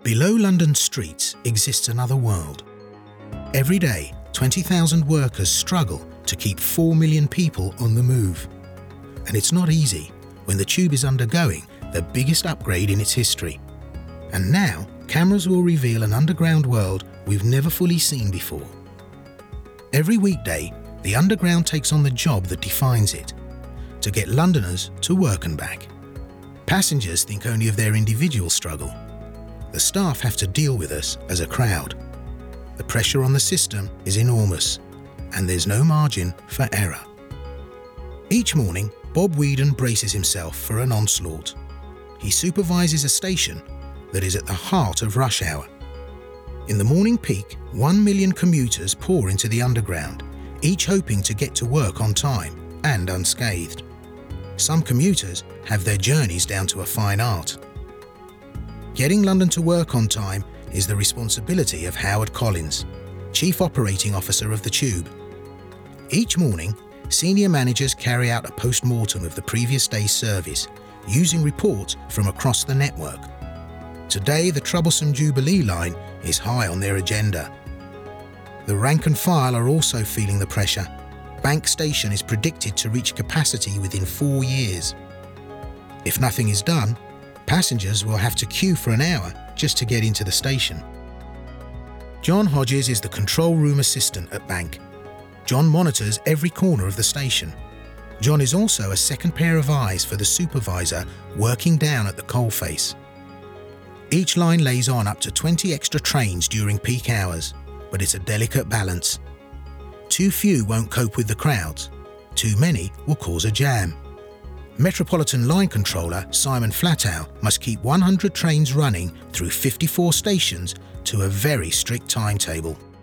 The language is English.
Below London streets exists another world. Every day, 20,000 workers struggle to keep 4 million people on the move. And it's not easy when the Tube is undergoing the biggest upgrade in its history. And now, cameras will reveal an underground world we've never fully seen before. Every weekday, the Underground takes on the job that defines it: to get Londoners to work and back. Passengers think only of their individual struggle. The staff have to deal with us as a crowd. The pressure on the system is enormous, and there's no margin for error. Each morning, Bob Whedon braces himself for an onslaught. He supervises a station that is at the heart of rush hour. In the morning peak, 1 million commuters pour into the Underground, each hoping to get to work on time and unscathed. Some commuters have their journeys down to a fine art. Getting London to work on time is the responsibility of Howard Collins, Chief Operating Officer of the Tube. Each morning, senior managers carry out a post-mortem of the previous day's service, using reports from across the network. Today, the troublesome Jubilee line is high on their agenda. The rank and file are also feeling the pressure. Bank Station is predicted to reach capacity within 4 years. If nothing is done, passengers will have to queue for an hour just to get into the station. John Hodges is the control room assistant at Bank. John monitors every corner of the station. John is also a second pair of eyes for the supervisor working down at the coalface. Each line lays on up to 20 extra trains during peak hours, but it's a delicate balance. Too few won't cope with the crowds. Too many will cause a jam. Metropolitan Line Controller Simon Flatow must keep 100 trains running through 54 stations to a very strict timetable.